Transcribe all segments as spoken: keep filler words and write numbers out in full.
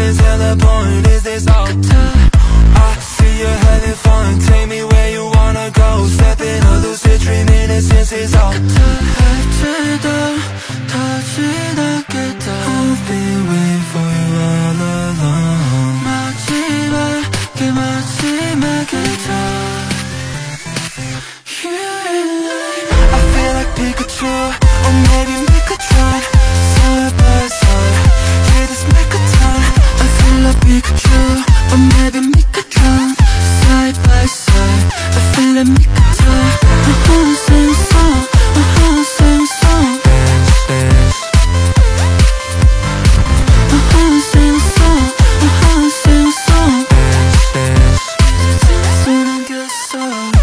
Isn't that the point? Is this all? I see you having fun. Take me where you wanna go. Stepping a lucid dream, innocence is all. 해지도 더 지나겠다. I've been waiting for you all along. 마지막에 마지막에 I feel like Pikachu, or maybe Megatron. Side by side, yeah, this Megatron. I feel like Pikachu, or maybe Megatron. Side by side, I feel like Megatron. Uh-huh, same song, uh-huh, same song. Dance, dance. Uh-huh, same song, uh-huh, same song. Dance, dance. 지나겠어.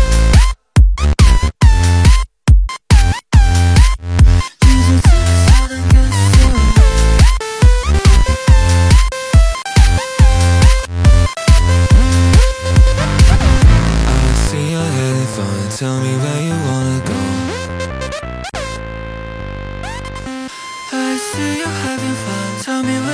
Tell me where you wanna go. I see you having fun. Tell me where